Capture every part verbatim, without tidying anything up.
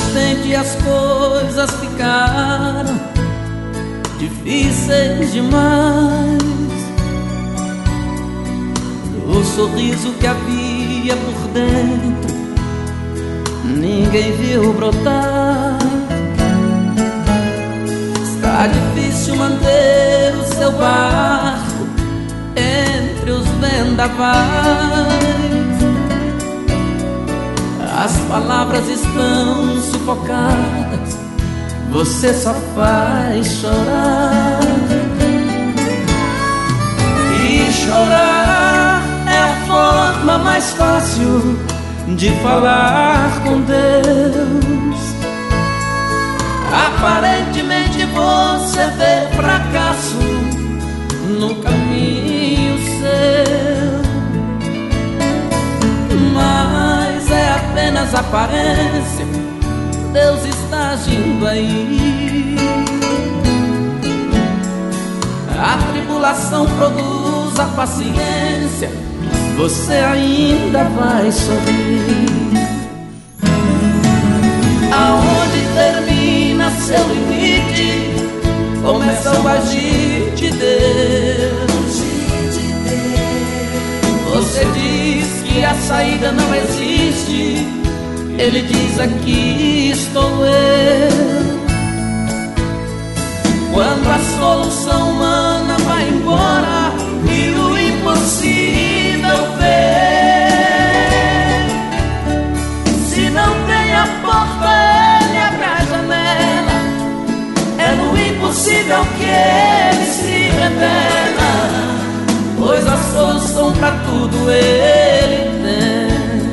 repente as coisas ficaram difíceis demais. O sorriso que havia por dentro ninguém viu brotar. Está difícil manter o seu barco entre os vendavais. As palavras estão sufocadas, você só faz chorar. E chorar é a forma mais fácil de falar com Deus. Aparentemente você vê fracasso no caminho seu, mas é apenas aparência, Deus está agindo aí. A tribulação produz a paciência, você ainda vai sorrir. Aonde termina seu limite, começa o agir de Deus. Você diz que a saída não existe, Ele diz: aqui estou eu. Quando a solução humana vai embora e o impossível vem, se não tem a porta, Ele abre a janela. É no impossível que Ele se revela, pois a solução pra tudo Ele tem.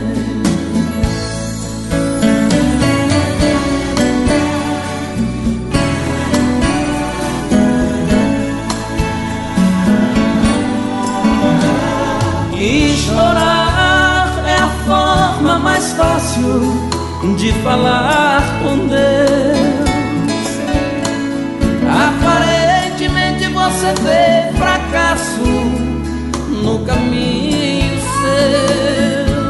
E chorar é a forma mais fácil de falar com Deus. Aparentemente você vê fracasso no caminho seu,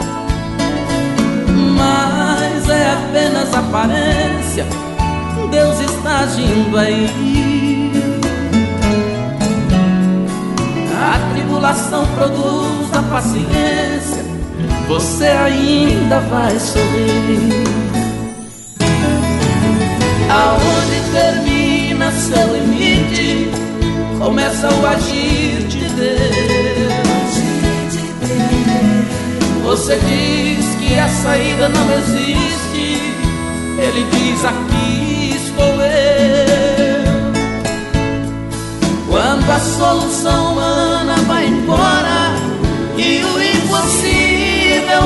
mas é apenas aparência, Deus está agindo aí. A tribulação produz a paciência, você ainda vai sorrir. Aonde termina seu limite, começa o agir de Deus. Você diz que a saída não existe, Ele diz: aqui estou eu. Quando a solução humana vai embora e o impossível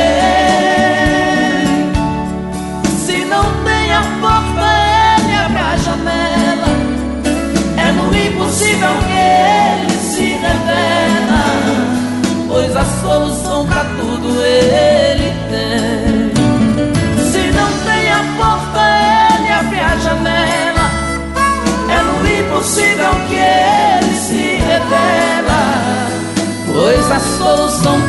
vem, se não tem a porta, Ele abre a janela. É no impossível que Ele se revela, pois a solução pra tudo Ele tem. Se não tem a porta, Ele abre a janela. É no impossível que Ele se revela, pois a solução